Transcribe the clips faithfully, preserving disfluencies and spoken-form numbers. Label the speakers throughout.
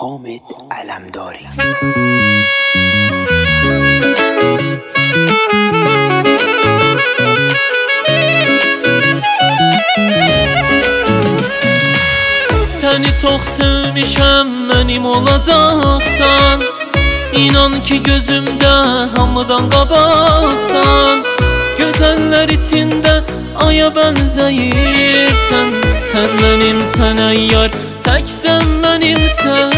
Speaker 1: حامد علمداری.
Speaker 2: Səni çox sevmişəm, mənim olacaqsan. İnan ki gözümdə hamıdan qabaqsan. Gözəllər içində aya bənzəyirsən. Sən mənimsən ey yar, təkcə mənimsən.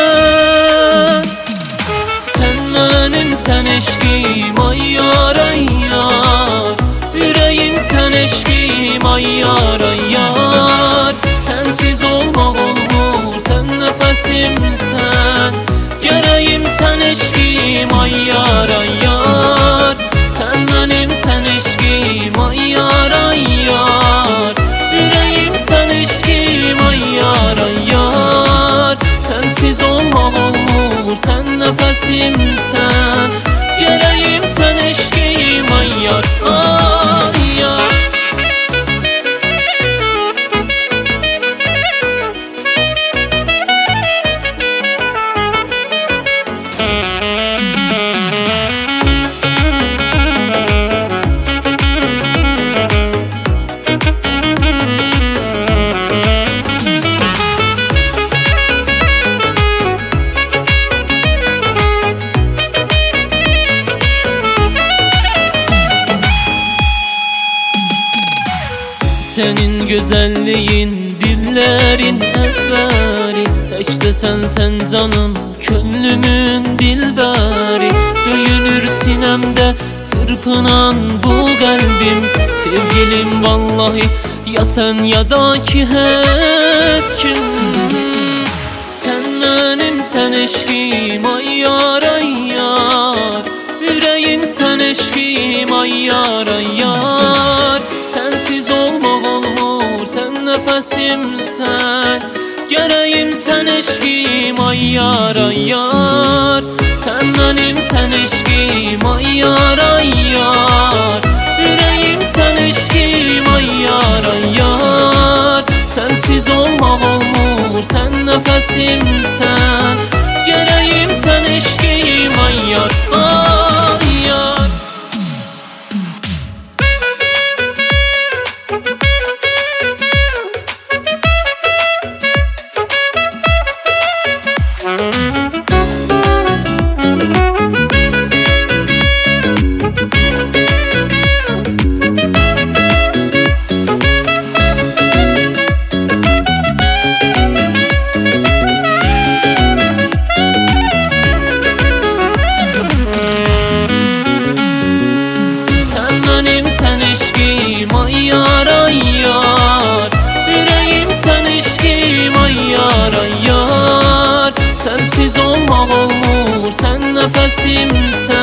Speaker 2: Sən mənimsən eşqim ay yar ay yar. Ürəyim sən eşqim ay yar ay yar. Sensiz olmaq olmur, sən nəfəsimsən. Gərəyim sən eşqim ay yar ay yar. Sən mənimsən eşqim ay yar ay yar. Ürəyim sən eşqim ay yar ay yar. Sensiz olmaq olmur, sən nəfəsimsən. Gərəyim sən eşqim ay yar ay yar. Senin gözəlliyin, dillərin əzbəri. Təkdə sənsən canım, könlümün dilbəri. Döyünür sinəmdə çırpınan bu qəlbim. Sevgilim vallahi, ya sən ya da ki heç kim. Sən mənimsən eşqim ay yar ay yar. Ürəyim sən eşqim ay yar ay yar. Sensiz olmaq olmur, sən nəfəsimsən. Gərəyim sən eşqim ay yar ay yar. Sən mənimsən eşqim ay yar ay yar. Ürəyim sən eşqim ay yar ay yar. Sensiz olmaq olmur, sən nəfəsimsən. Gərəyim sən eşqim ay yar ay yar. Ay yar ay yar. Ürəyim sən eşqim ay yar ay yar. Sensiz olmaq olmur, sən nəfəsimsən.